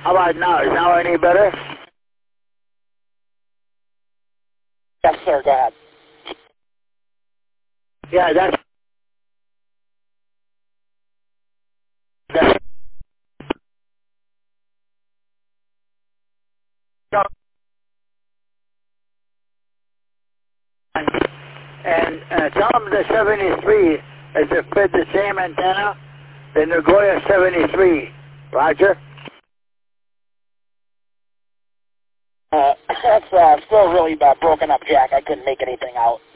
How about now? Is now any better? Yes, sir. Go ahead. Yeah, that's... And tell them the 73 is to fit the same antenna, the Nagoya 73. Roger? That's still really broken up, Jack. I couldn't make anything out.